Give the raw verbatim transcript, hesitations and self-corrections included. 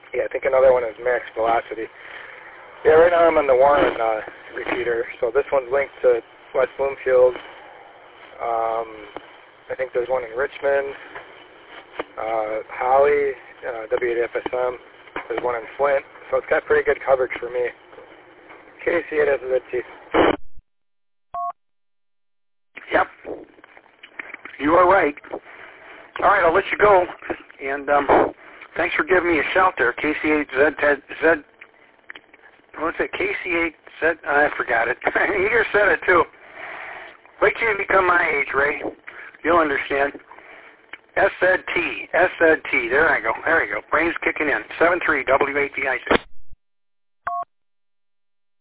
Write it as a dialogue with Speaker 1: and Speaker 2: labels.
Speaker 1: Yeah, I think another one is Max Velocity. Yeah, right now I'm on the Warren uh, repeater. So this one's linked to West Bloomfield. Um, I think there's one in Richmond, uh, Holly, uh, W eight F S M. There's one in Flint. So it's got pretty good coverage for me. K C eight S Z T.
Speaker 2: Yep. You are right. All right, I'll let you go. And um, thanks for giving me a shout there. K C eight Z, Z, what's it? K C eight Z, I forgot it. You just said it too. Wait till you become my age, Ray. You'll understand. S Z T, S Z T, there I go. There you go. Brain's kicking in. seven three W A P I C.